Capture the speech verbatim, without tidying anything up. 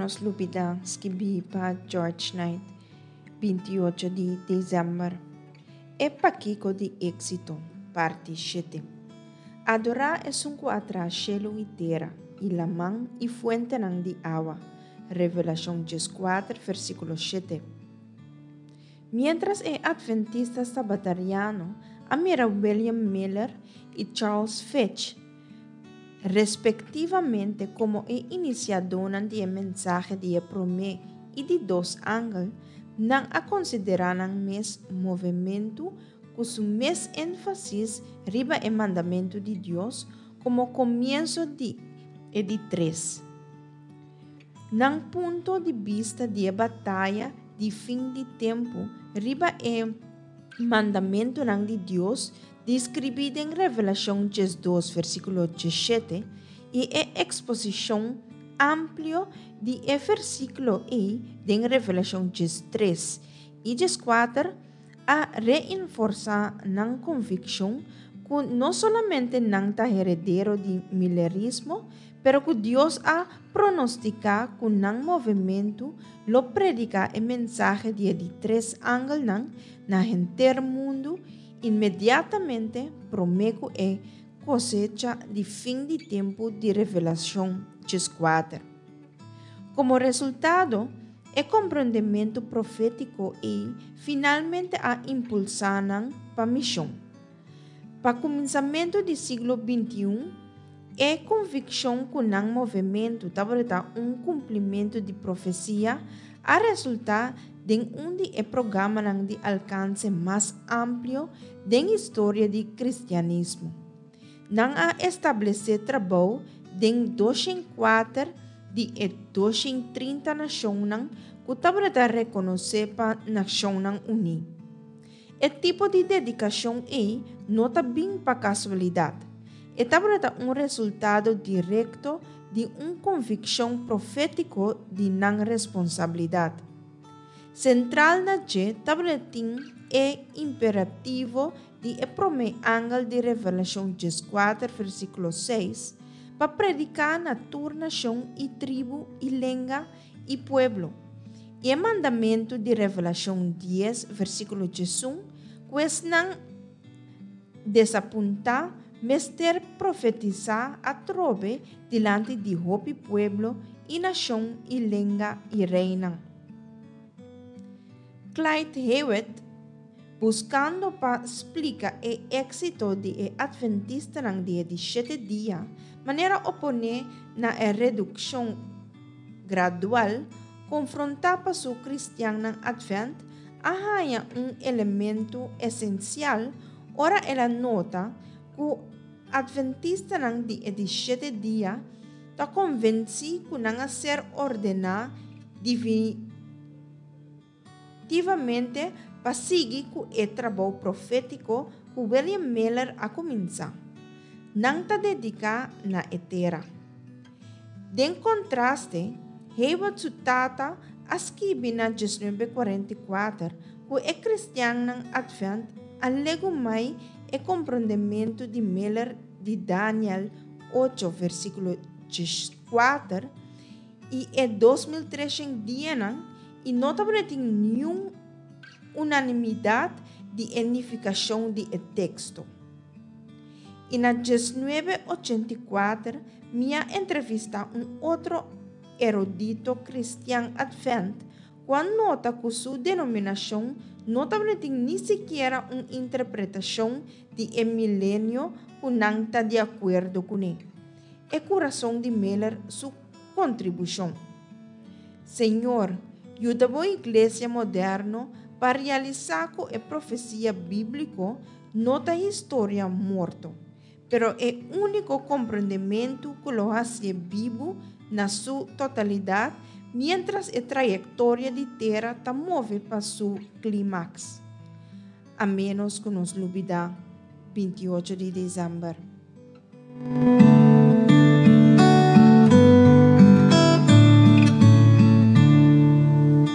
nos lupida escrevi para George Knight, vinte e oito de dezembro. É paquico de éxito, parte sete. Adorar é um atrás cielo e terra, e la mão e fuente nang de água. Revelação quatro, versículo sete. Mientras é adventista sabatariano, amira William Miller e Charles Fitch, respectivamente como é iniciador de mensaje de promé e de dos ángeles, não a consideram mes movimento com su mes énfasis riba el mandamento de Dios como comienzo de e de tres. Nang punto de vista de batalha de fim de tempo, riba el mandamento nang de Dios describido em Revelação dois, versículo dezessete, e a exposição amplio de e versículo e de Revelação três e quatro a reforçar na convicção que não somente não está heredero de millerismo, pero que Deus a pronosticar que nang movimento lo predica e mensagem de de três ángeles nang na inteiro mundo imediatamente promete é cosecha de fim de tempo de Revelação quatro. Como resultado, o compreendimento profético e finalmente a impulsar para a missão. Para o começamento do século vinte e um, é convicção que o movimento está um cumprimento de profecia a resultar de um de programa de alcance mais amplo da história do cristianismo. Não a estabelecer trabalho de duzentos e quatro de duzentos e trinta nações que está reconhecer para a Nação Unida. O tipo de dedicação é não está bem para casualidade. Está um resultado direto de uma convicção profética de não responsabilidade. Central na G tem é imperativo de o primeiro ângelo de Revelação quatro, versículo seis, para predicar na tua nação e tribo e língua e pueblo. E o mandamento de Revelação dez, versículo um, que não desapontar, mas ter profetizar a trove delante de hopi pueblo e nação e língua e reina. Clyde Hewitt, buscando para explicar o éxito de adventista ng dia de sete dias, maneira oponer na redução gradual, confrontar para o cristiano ng advent, ahaya um elemento essencial, ora ela nota que o adventista ng dia de sete dias está convencido que não a ser ordenado divino ativamente para seguir com o trabalho profético que William Miller a começar. Não está dedicado na terra. De contraste, Hewitt Sutata escreve na dezenove quarenta e quatro que o cristiano ng Advent alego mais o compreendimento de Miller de Daniel oito, versículo quatro e é dois mil e três em dia e não tem nenhuma unanimidade de edificação de texto. E na dezenove oitenta e quatro, minha entrevista a um outro erudito cristão advent, quando nota que sua denominação não tem nem sequer uma interpretação de um milênio que não está de acordo com ele. É coração de Miller sua contribuição. Senhor, ajuda a igreja moderna para realizar que a profecia bíblica não é história morta, pero é o único compreendimento que lo hace vivo na sua totalidade, mientras a trajetória de terra está move para seu clímax. A menos que nos lubida vinte e oito de dezembro.